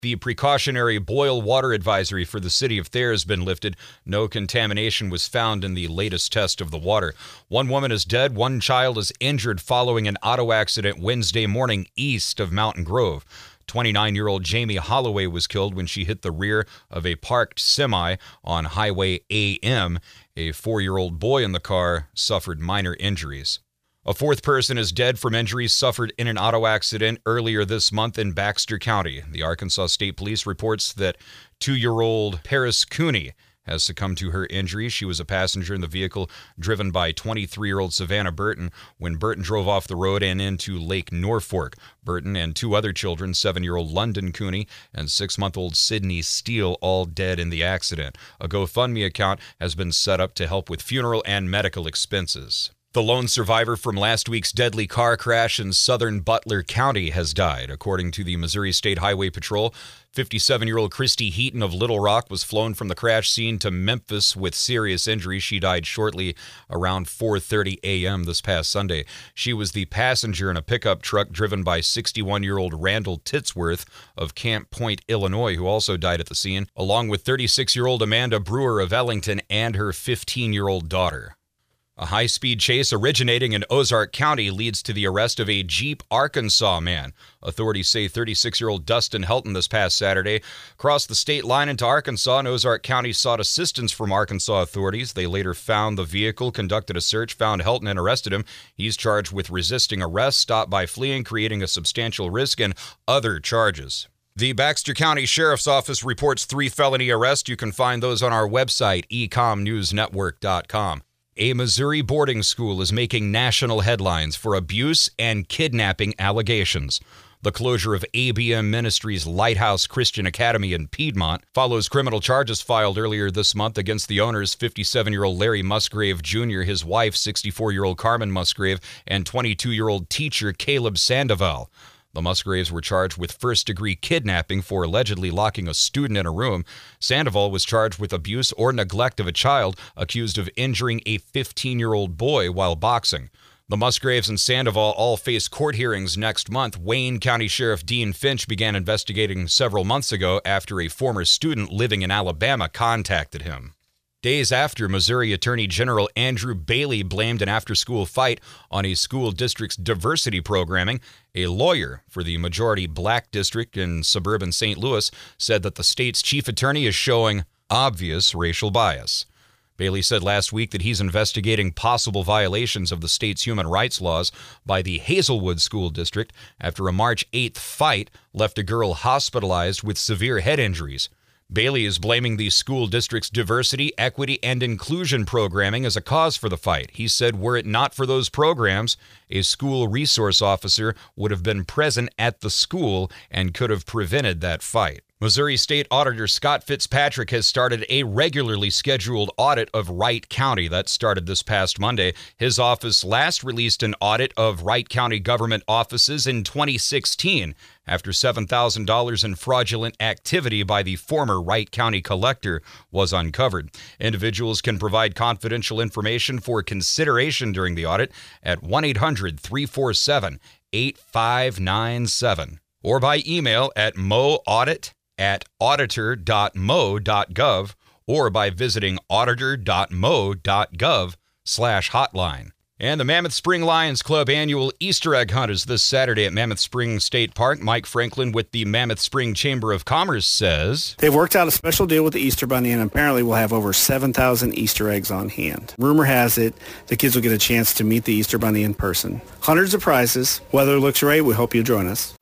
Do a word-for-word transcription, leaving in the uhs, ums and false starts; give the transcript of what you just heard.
The precautionary boil water advisory for the city of Thayer has been lifted. No contamination was found in the latest test of the water. One woman is dead. One child is injured following an auto accident Wednesday morning east of Mountain Grove. twenty-nine-year-old Jamie Holloway was killed when she hit the rear of a parked semi on Highway A M. A four-year-old boy in the car suffered minor injuries. A fourth person is dead from injuries suffered in an auto accident earlier this month in Baxter County. The Arkansas State Police reports that two-year-old Paris Cooney has succumbed to her injuries. She was a passenger in the vehicle driven by twenty-three-year-old Savannah Burton when Burton drove off the road and into Lake Norfolk. Burton and two other children, seven-year-old London Cooney and six-month-old Sydney Steele, all dead in the accident. A GoFundMe account has been set up to help with funeral and medical expenses. The lone survivor from last week's deadly car crash in southern Butler County has died. According to the Missouri State Highway Patrol, fifty-seven-year-old Christy Heaton of Little Rock was flown from the crash scene to Memphis with serious injuries. She died shortly around four thirty a.m. this past Sunday. She was the passenger in a pickup truck driven by sixty-one-year-old Randall Titsworth of Camp Point, Illinois, who also died at the scene, along with thirty-six-year-old Amanda Brewer of Ellington and her fifteen-year-old daughter. A high-speed chase originating in Ozark County leads to the arrest of a Jeep Arkansas man. Authorities say thirty-six-year-old Dustin Helton this past Saturday crossed the state line into Arkansas, and Ozark County sought assistance from Arkansas authorities. They later found the vehicle, conducted a search, found Helton, and arrested him. He's charged with resisting arrest, stopped by fleeing, creating a substantial risk, and other charges. The Baxter County Sheriff's Office reports three felony arrests. You can find those on our website, e com news network dot com. A Missouri boarding school is making national headlines for abuse and kidnapping allegations. The closure of A B M Ministries Lighthouse Christian Academy in Piedmont follows criminal charges filed earlier this month against the owners, fifty-seven-year-old Larry Musgrave Junior, his wife, sixty-four-year-old Carmen Musgrave, and twenty-two-year-old teacher Caleb Sandoval. The Musgraves were charged with first-degree kidnapping for allegedly locking a student in a room. Sandoval was charged with abuse or neglect of a child, accused of injuring a fifteen-year-old boy while boxing. The Musgraves and Sandoval all face court hearings next month. Wayne County Sheriff Dean Finch began investigating several months ago after a former student living in Alabama contacted him. Days after Missouri Attorney General Andrew Bailey blamed an after-school fight on a school district's diversity programming, a lawyer for the majority black district in suburban Saint Louis said that the state's chief attorney is showing obvious racial bias. Bailey said last week that he's investigating possible violations of the state's human rights laws by the Hazelwood School District after a March eighth fight left a girl hospitalized with severe head injuries. Bailey is blaming the school district's diversity, equity, and inclusion programming as a cause for the fight. He said were it not for those programs, a school resource officer would have been present at the school and could have prevented that fight. Missouri State Auditor Scott Fitzpatrick has started a regularly scheduled audit of Wright County. That started this past Monday. His office last released an audit of Wright County government offices in twenty sixteen after seven thousand dollars in fraudulent activity by the former Wright County collector was uncovered. Individuals can provide confidential information for consideration during the audit at one eight hundred three four seven eight five nine seven or by email at moaudit at auditor dot mo dot gov or by visiting auditor dot mo dot gov slash hotline. And the Mammoth Spring Lions Club annual Easter egg hunt is this Saturday at Mammoth Spring State Park. Mike Franklin with the Mammoth Spring Chamber of Commerce says they've worked out a special deal with the Easter Bunny, and apparently we'll have over seven thousand Easter eggs on hand. Rumor has it the kids will get a chance to meet the Easter Bunny in person. Hundreds of prizes. Weather looks right. We hope you'll join us.